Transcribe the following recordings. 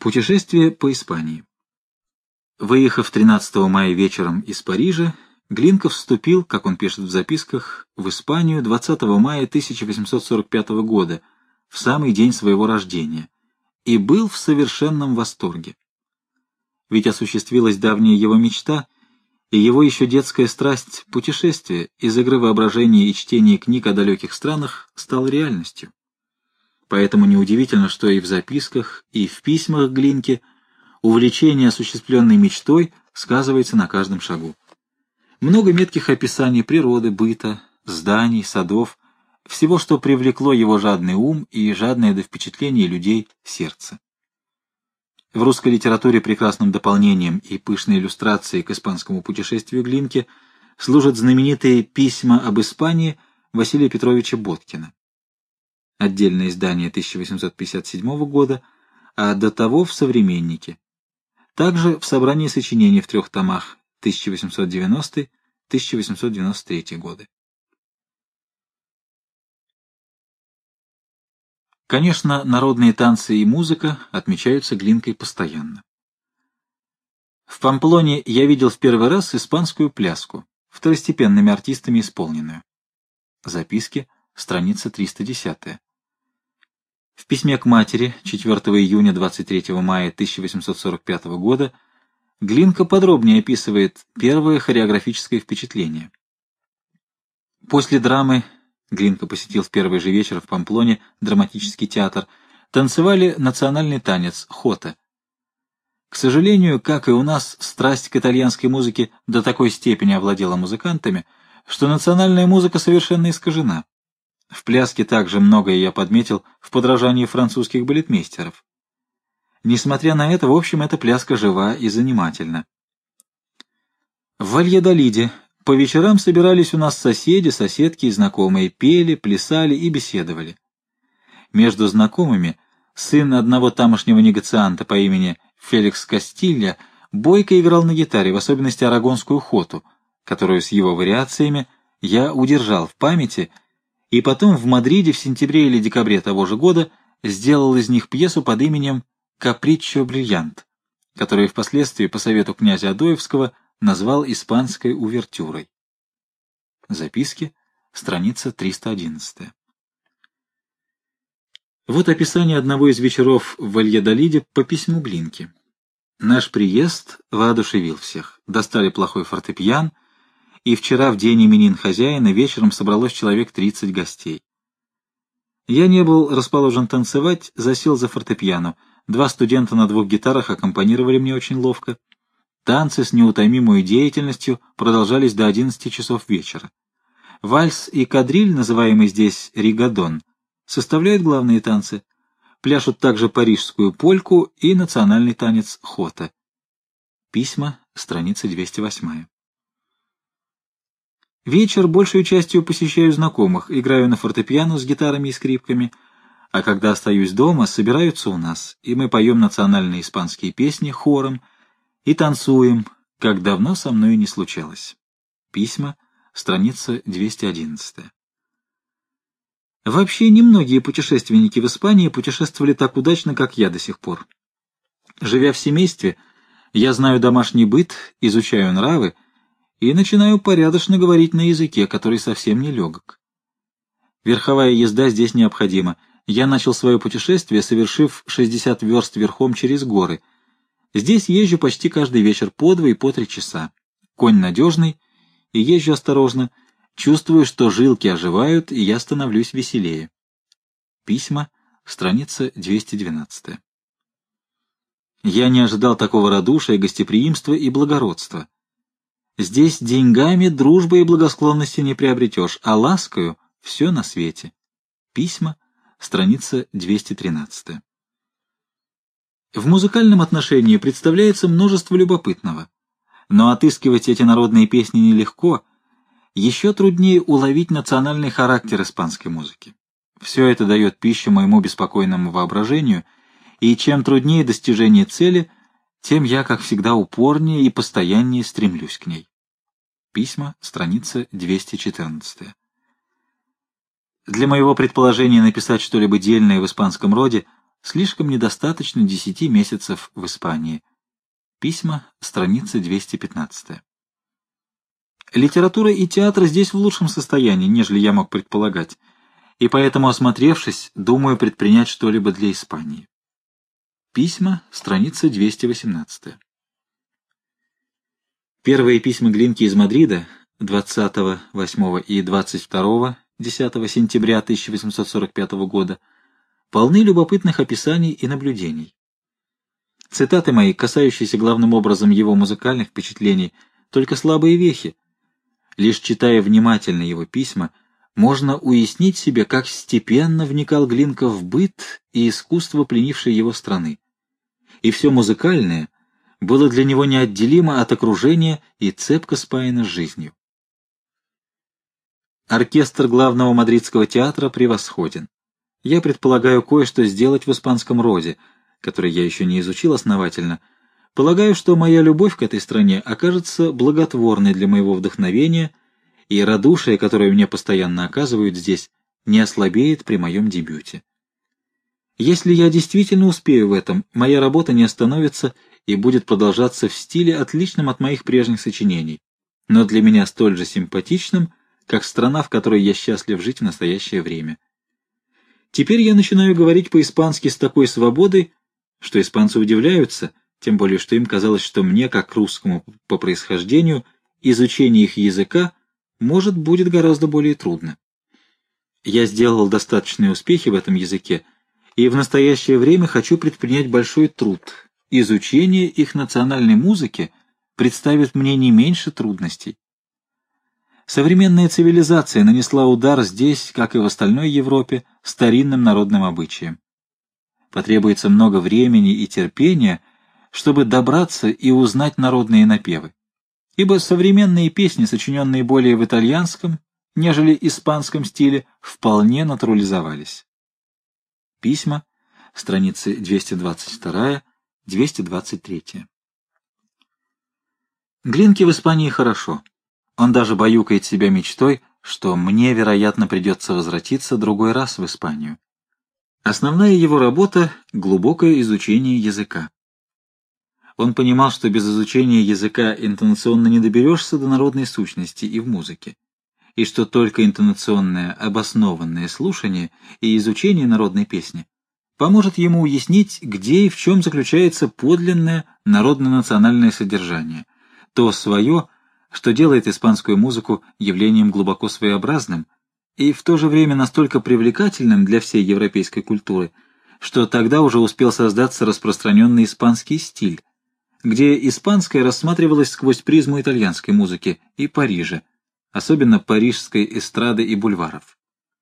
Путешествие по Испании. Выехав 13 мая вечером из Парижа, Глинка вступил, как он пишет в записках, в Испанию 20 мая 1845 года, в самый день своего рождения, и был в совершенном восторге. Ведь осуществилась давняя его мечта, и его еще детская страсть путешествия из игры воображения и чтения книг о далеких странах стала реальностью. Поэтому неудивительно, что и в записках, и в письмах Глинки увлечение осуществленной мечтой сказывается на каждом шагу. Много метких описаний природы, быта, зданий, садов, всего, что привлекло его жадный ум и жадное до впечатлений людей сердце. В русской литературе прекрасным дополнением и пышной иллюстрацией к испанскому путешествию Глинки служат знаменитые «Письма об Испании» Василия Петровича Боткина. Отдельное издание 1857 года, а до того в «Современнике». Также в собрании сочинений в 3 томах 1890-1893 годы. Конечно, народные танцы и музыка отмечаются Глинкой постоянно. В Памплоне я видел в первый раз испанскую пляску, второстепенными артистами исполненную. Записки, страница 310. В письме к матери 4 июня 23 мая 1845 года Глинка подробнее описывает первое хореографическое впечатление. После драмы Глинка посетил в первый же вечер в Памплоне драматический театр, танцевали национальный танец «Хота». К сожалению, как и у нас, страсть к итальянской музыке до такой степени овладела музыкантами, что национальная музыка совершенно искажена. В пляске также многое я подметил в подражании французских балетмейстеров. Несмотря на это, в общем, эта пляска жива и занимательна. В Вальядолиде по вечерам собирались у нас соседи, соседки и знакомые, пели, плясали и беседовали. Между знакомыми сын одного тамошнего негоцианта по имени Феликс Кастилья бойко играл на гитаре, в особенности арагонскую хоту, которую с его вариациями я удержал в памяти, и потом в Мадриде в сентябре или декабре того же года сделал из них пьесу под именем «Каприччо Бриллиант», которую впоследствии по совету князя Адоевского назвал испанской увертюрой. Записки, страница 311. Вот описание одного из вечеров в Вальядолиде по письму Глинки. Наш приезд воодушевил всех. Достали плохой фортепиан, и вчера в день именин хозяина вечером собралось человек 30 гостей. Я не был расположен танцевать, засел за фортепиано. 2 студента на 2 гитарах аккомпанировали мне очень ловко. Танцы с неутомимой деятельностью продолжались до 11 часов вечера. Вальс и кадриль, называемый здесь ригадон, составляют главные танцы. Пляшут также парижскую польку и национальный танец хота. Письма, страница 208. Вечер большей частью посещаю знакомых, играю на фортепиано с гитарами и скрипками, а когда остаюсь дома, собираются у нас, и мы поем национальные испанские песни хором и танцуем, как давно со мной не случалось. Письма, страница 211. Вообще немногие путешественники в Испании путешествовали так удачно, как я до сих пор. Живя в семействе, я знаю домашний быт, изучаю нравы и начинаю порядочно говорить на языке, который совсем не легок. Верховая езда здесь необходима. Я начал свое путешествие, совершив 60 верст верхом через горы. Здесь езжу почти каждый вечер по 2 и по 3 часа. Конь надежный, и езжу осторожно. Чувствую, что жилки оживают, и я становлюсь веселее. Письма, страница 212. Я не ожидал такого радушия, гостеприимства и благородства. Здесь деньгами дружбы и благосклонности не приобретешь, а ласкою все на свете. Письма, страница 213. В музыкальном отношении представляется множество любопытного, но отыскивать эти народные песни нелегко, еще труднее уловить национальный характер испанской музыки. Все это дает пищу моему беспокойному воображению, и чем труднее достижение цели, тем я, как всегда, упорнее и постояннее стремлюсь к ней. Письма, страница 214. Для моего предположения написать что-либо дельное в испанском роде слишком недостаточно 10 месяцев в Испании. Письма, страница 215. Литература и театр здесь в лучшем состоянии, нежели я мог предполагать, и поэтому, осмотревшись, думаю предпринять что-либо для Испании. Письма, страница 218. Первые письма Глинки из Мадрида 20-8 и 22-10 сентября 1845 года полны любопытных описаний и наблюдений. Цитаты мои, касающиеся главным образом его музыкальных впечатлений, только слабые вехи. Лишь читая внимательно его письма, можно уяснить себе, как степенно вникал Глинка в быт и искусство пленившей его страны. И все музыкальное было для него неотделимо от окружения и цепко спаяно с жизнью. Оркестр главного мадридского театра превосходен. Я предполагаю кое-что сделать в испанском роде, который я еще не изучил основательно. Полагаю, что моя любовь к этой стране окажется благотворной для моего вдохновения, и радушие, которое мне постоянно оказывают здесь, не ослабеет при моем дебюте. Если я действительно успею в этом, моя работа не остановится и будет продолжаться в стиле, отличном от моих прежних сочинений, но для меня столь же симпатичным, как страна, в которой я счастлив жить в настоящее время. Теперь я начинаю говорить по-испански с такой свободой, что испанцы удивляются, тем более что им казалось, что мне, как русскому по происхождению, изучение их языка будет гораздо более трудно. Я сделал достаточные успехи в этом языке, и в настоящее время хочу предпринять большой труд. Изучение их национальной музыки представит мне не меньше трудностей. Современная цивилизация нанесла удар здесь, как и в остальной Европе, старинным народным обычаям. Потребуется много времени и терпения, чтобы добраться и узнать народные напевы, ибо современные песни, сочиненные более в итальянском, нежели испанском стиле, вполне натурализовались. Письма, страницы 222-223. Глинке в Испании хорошо. Он даже баюкает себя мечтой, что мне, вероятно, придется возвратиться другой раз в Испанию. Основная его работа — глубокое изучение языка. Он понимал, что без изучения языка интонационно не доберешься до народной сущности и в музыке, и что только интонационное, обоснованное слушание и изучение народной песни поможет ему уяснить, где и в чем заключается подлинное народно-национальное содержание, то свое, что делает испанскую музыку явлением глубоко своеобразным и в то же время настолько привлекательным для всей европейской культуры, что тогда уже успел создаться распространенный испанский стиль, где испанское рассматривалось сквозь призму итальянской музыки и Парижа, особенно парижской эстрады и бульваров.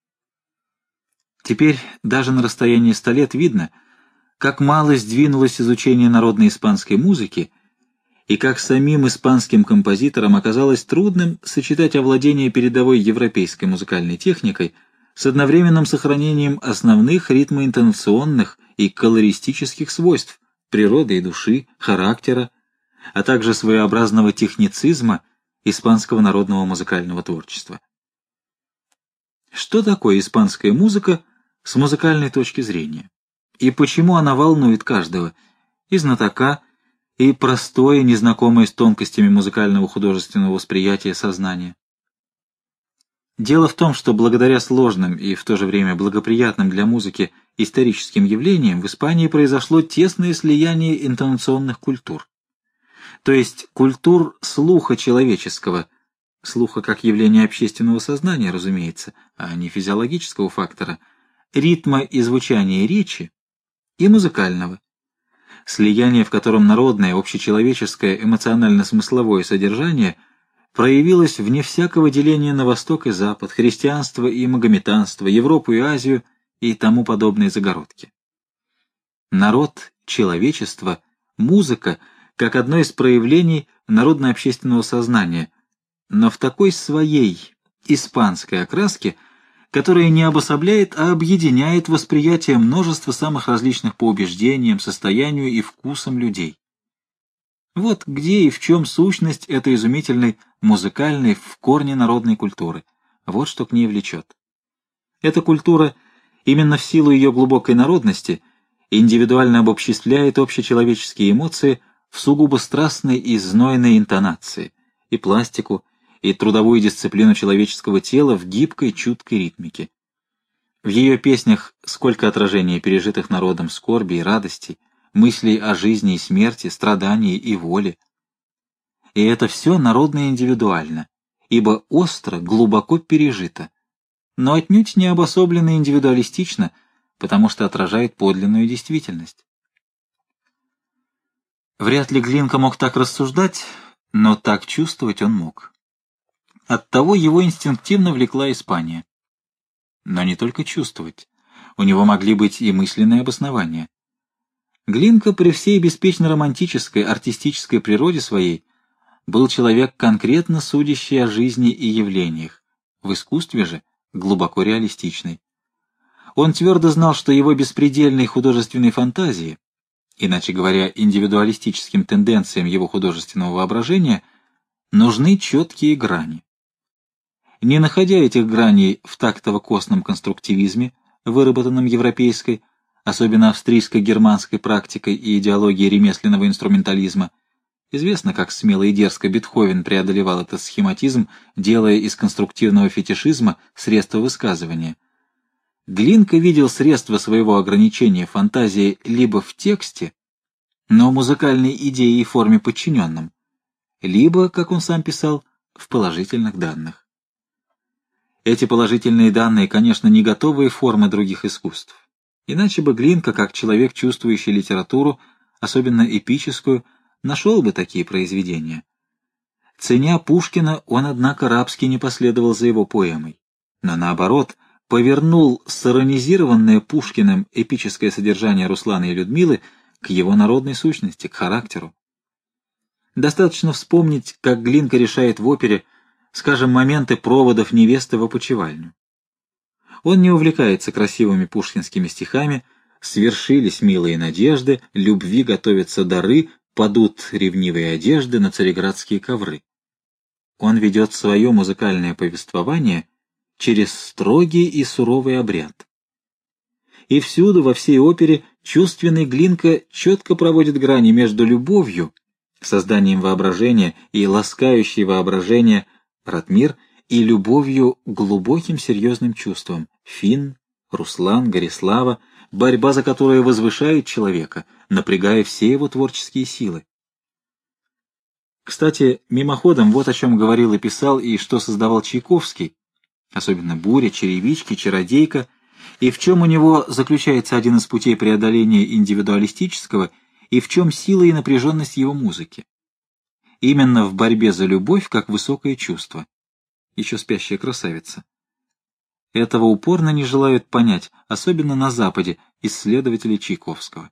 Теперь даже на расстоянии 100 лет видно, как мало сдвинулось изучение народной испанской музыки и как самим испанским композиторам оказалось трудным сочетать овладение передовой европейской музыкальной техникой с одновременным сохранением основных ритмоинтонационных и колористических свойств природы и души, характера, а также своеобразного техницизма испанского народного музыкального творчества. Что такое испанская музыка с музыкальной точки зрения? И почему она волнует каждого, и знатока, и простое, незнакомое с тонкостями музыкального художественного восприятия сознания? Дело в том, что благодаря сложным и в то же время благоприятным для музыки историческим явлениям в Испании произошло тесное слияние интонационных культур, то есть культур слуха человеческого, слуха как явление общественного сознания, разумеется, а не физиологического фактора, ритма и звучания речи, и музыкального, слияние, в котором народное, общечеловеческое, эмоционально-смысловое содержание проявилось вне всякого деления на Восток и Запад, христианство и магометанство, Европу и Азию и тому подобные загородки. Народ, человечество, музыка как одно из проявлений народно-общественного сознания, но в такой своей испанской окраске, которая не обособляет, а объединяет восприятие множества самых различных по убеждениям, состоянию и вкусам людей. Вот где и в чем сущность этой изумительной музыкальной в корне народной культуры. Вот что к ней влечет. Эта культура, именно в силу ее глубокой народности, индивидуально обобществляет общечеловеческие эмоции в сугубо страстной и знойной интонации, и пластику, и трудовую дисциплину человеческого тела в гибкой, чуткой ритмике. В ее песнях сколько отражений пережитых народом скорби и радостей, мыслей о жизни и смерти, страдании и воле. И это все народно и индивидуально, ибо остро, глубоко пережито, но отнюдь не обособленно и индивидуалистично, потому что отражает подлинную действительность. Вряд ли Глинка мог так рассуждать, но так чувствовать он мог. Оттого его инстинктивно влекла Испания. Но не только чувствовать. У него могли быть и мысленные обоснования. Глинка при всей беспечно романтической, артистической природе своей был человек, конкретно судящий о жизни и явлениях, в искусстве же глубоко реалистичный. Он твердо знал, что его беспредельной художественной фантазии, иначе говоря, индивидуалистическим тенденциям его художественного воображения, нужны четкие грани. Не находя этих граней в тактово-костном конструктивизме, выработанном европейской, особенно австрийско-германской практикой и идеологией ремесленного инструментализма, известно, как смело и дерзко Бетховен преодолевал этот схематизм, делая из конструктивного фетишизма средства высказывания. Глинка видел средства своего ограничения фантазии либо в тексте, но музыкальной идее и форме подчиненном, либо, как он сам писал, в положительных данных. Эти положительные данные, конечно, не готовые формы других искусств. Иначе бы Глинка, как человек, чувствующий литературу, особенно эпическую, нашел бы такие произведения. Ценя Пушкина, он, однако, рабски не последовал за его поэмой, но, наоборот, повернул сиронизированное Пушкиным эпическое содержание Руслана и Людмилы к его народной сущности, к характеру. Достаточно вспомнить, как Глинка решает в опере, скажем, моменты проводов невесты в опочивальню. Он не увлекается красивыми пушкинскими стихами «Свершились милые надежды, любви готовятся дары, падут ревнивые одежды на цареградские ковры». Он ведет свое музыкальное повествование через строгий и суровый обряд. И всюду, во всей опере, чувственный Глинка четко проводит грани между любовью, созданием воображения и ласкающей воображение Ратмир, и любовью глубоким серьезным чувством Финн, Руслан, Горислава, борьба за которую возвышает человека, напрягая все его творческие силы. Кстати, мимоходом вот о чем говорил и писал, и что создавал Чайковский, особенно «Буря», «Черевички», «Чародейка», и в чем у него заключается один из путей преодоления индивидуалистического, и в чем сила и напряженность его музыки. Именно в борьбе за любовь как высокое чувство. Еще спящая красавица. Этого упорно не желают понять, особенно на Западе, исследователи Чайковского.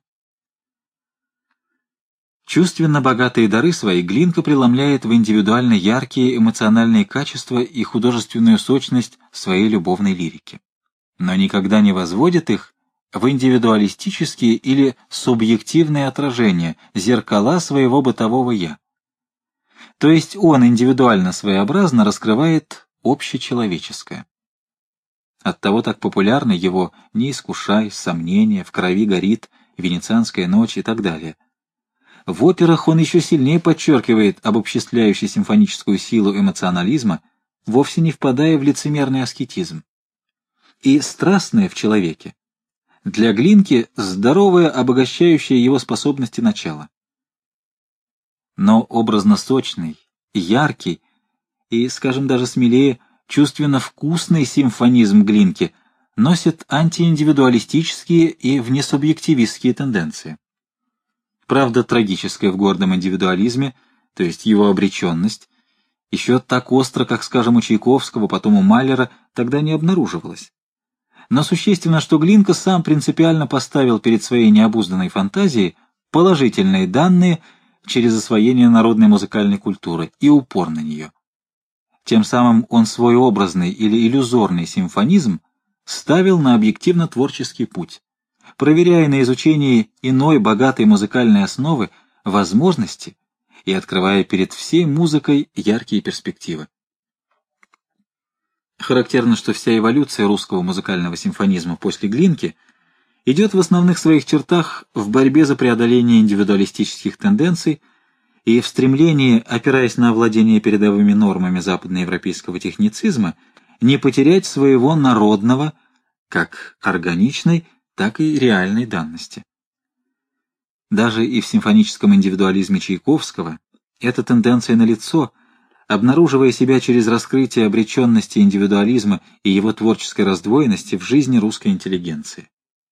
Чувственно богатые дары свои Глинка преломляет в индивидуально яркие эмоциональные качества и художественную сочность своей любовной лирики, но никогда не возводит их в индивидуалистические или субъективные отражения, зеркала своего бытового «я». То есть он индивидуально своеобразно раскрывает общечеловеческое. Оттого так популярны его «Не искушай», «Сомнения», «В крови горит», «Венецианская ночь» и так далее. В операх он еще сильнее подчеркивает обобществляющую симфоническую силу эмоционализма, вовсе не впадая в лицемерный аскетизм. И страстное в человеке для Глинки здоровое, обогащающее его способности начало. Но образно-сочный, яркий и, скажем даже смелее, чувственно-вкусный симфонизм Глинки носит антииндивидуалистические и внесубъективистские тенденции. Правда, трагическая в гордом индивидуализме, то есть его обреченность, еще так остро, как, скажем, у Чайковского, потом у Малера, тогда не обнаруживалась. Но существенно, что Глинка сам принципиально поставил перед своей необузданной фантазией положительные данные через освоение народной музыкальной культуры и упор на нее. Тем самым он свой образный или иллюзорный симфонизм ставил на объективно-творческий путь, проверяя на изучении иной богатой музыкальной основы возможности и открывая перед всей музыкой яркие перспективы. Характерно, что вся эволюция русского музыкального симфонизма после Глинки идет в основных своих чертах в борьбе за преодоление индивидуалистических тенденций и в стремлении, опираясь на овладение передовыми нормами западноевропейского техницизма, не потерять своего народного, как органичной, так и реальной данности. Даже и в симфоническом индивидуализме Чайковского эта тенденция налицо, обнаруживая себя через раскрытие обреченности индивидуализма и его творческой раздвоенности в жизни русской интеллигенции.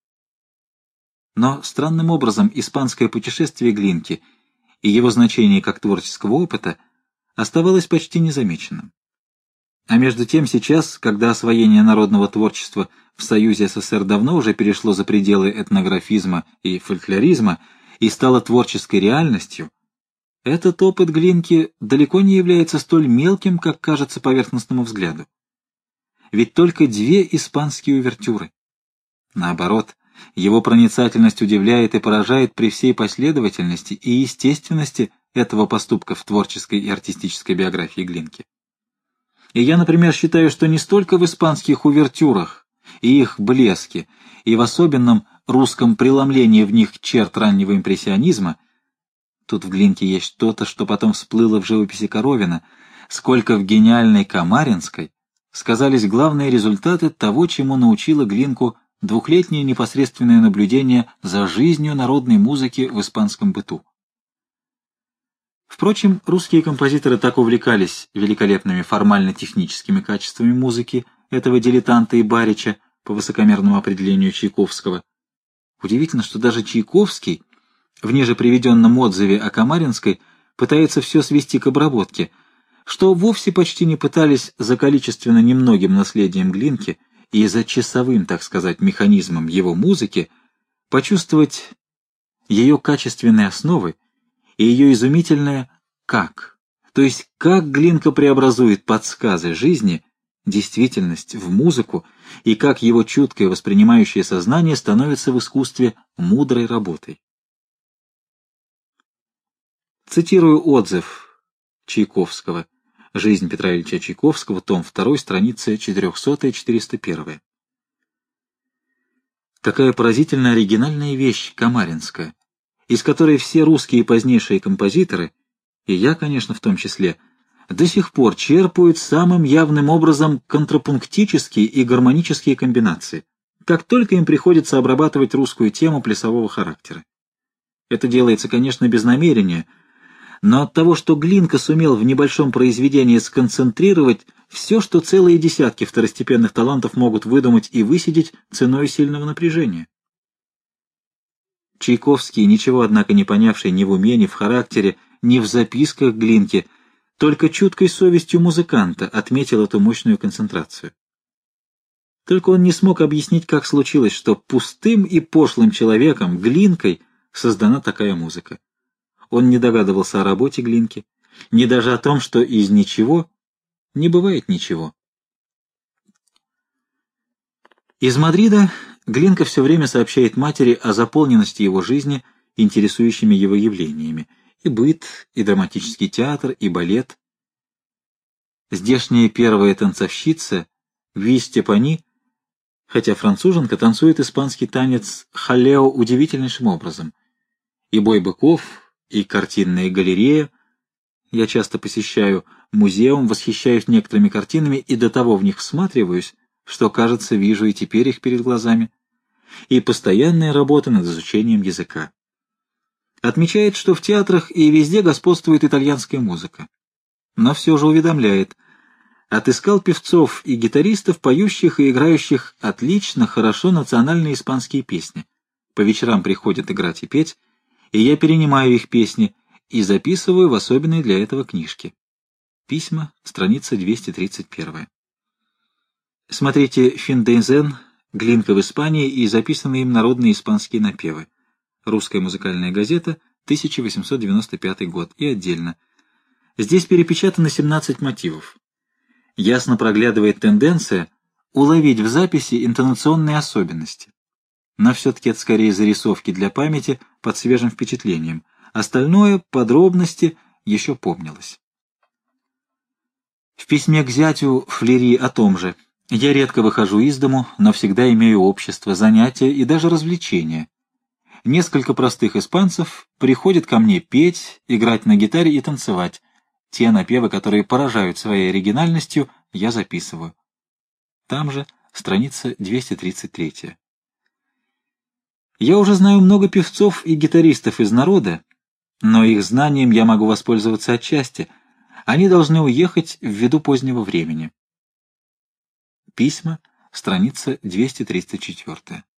Но странным образом испанское путешествие Глинки и его значение как творческого опыта оставалось почти незамеченным. А между тем сейчас, когда освоение народного творчества в Союзе СССР давно уже перешло за пределы этнографизма и фольклоризма и стало творческой реальностью, этот опыт Глинки далеко не является столь мелким, как кажется поверхностному взгляду. Ведь только 2 испанские увертюры. Наоборот, его проницательность удивляет и поражает при всей последовательности и естественности этого поступка в творческой и артистической биографии Глинки. И я, например, считаю, что не столько в испанских увертюрах и их блеске, и в особенном русском преломлении в них черт раннего импрессионизма, тут в Глинке есть что-то, что потом всплыло в живописи Коровина, сколько в гениальной Камаринской сказались главные результаты того, чему научила Глинку двухлетнее непосредственное наблюдение за жизнью народной музыки в испанском быту. Впрочем, русские композиторы так увлекались великолепными формально-техническими качествами музыки этого дилетанта и барича по высокомерному определению Чайковского. Удивительно, что даже Чайковский в ниже приведенном отзыве о Камаринской пытается все свести к обработке, что вовсе почти не пытались за количественно немногим наследием Глинки и за часовым, так сказать, механизмом его музыки почувствовать ее качественные основы и ее изумительное «как», то есть как Глинка преобразует подсказы жизни, действительность в музыку, и как его чуткое воспринимающее сознание становится в искусстве мудрой работой. Цитирую отзыв Чайковского «Жизнь Петра Ильича Чайковского», том 2, страницы 400-401. Какая поразительно оригинальная вещь Камаринская, из которой все русские позднейшие композиторы, и я, конечно, в том числе, до сих пор черпают самым явным образом контрапунктические и гармонические комбинации, как только им приходится обрабатывать русскую тему плясового характера. Это делается, конечно, без намерения, но от того, что Глинка сумел в небольшом произведении сконцентрировать все, что целые десятки второстепенных талантов могут выдумать и высидеть ценой сильного напряжения. Чайковский, ничего, однако, не понявший ни в уме, ни в характере, ни в записках Глинки, только чуткой совестью музыканта отметил эту мощную концентрацию. Только он не смог объяснить, как случилось, что пустым и пошлым человеком, Глинкой, создана такая музыка. Он не догадывался о работе Глинки, ни даже о том, что из ничего не бывает ничего. Из Мадрида Глинка все время сообщает матери о заполненности его жизни интересующими его явлениями: и быт, и драматический театр, и балет. Здешняя первая танцовщица Ви Степани, хотя француженка, танцует испанский танец халео удивительнейшим образом. И бой быков, и картинная галерея. Я часто посещаю музеум, восхищаюсь некоторыми картинами и до того в них всматриваюсь, что, кажется, вижу и теперь их перед глазами. И постоянная работа над изучением языка. Отмечает, что в театрах и везде господствует итальянская музыка. Но все же уведомляет: отыскал певцов и гитаристов, поющих и играющих отлично, хорошо национальные испанские песни. По вечерам приходят играть и петь, и я перенимаю их песни и записываю в особенные для этого книжки. Письма, страница 231. Смотрите «Финдейзен», Глинка в Испании и записанные им народные испанские напевы. Русская музыкальная газета, 1895 год, и отдельно. Здесь перепечатано 17 мотивов. Ясно проглядывает тенденция уловить в записи интонационные особенности. Но все-таки это скорее зарисовки для памяти под свежим впечатлением. Остальное, подробности, еще помнилось. В письме к зятю Флери о том же. Я редко выхожу из дому, но всегда имею общество, занятия и даже развлечения. Несколько простых испанцев приходят ко мне петь, играть на гитаре и танцевать. Те напевы, которые поражают своей оригинальностью, я записываю. Там же страница 233. Я уже знаю много певцов и гитаристов из народа, но их знанием я могу воспользоваться отчасти. Они должны уехать ввиду позднего времени. Письма, страница 234.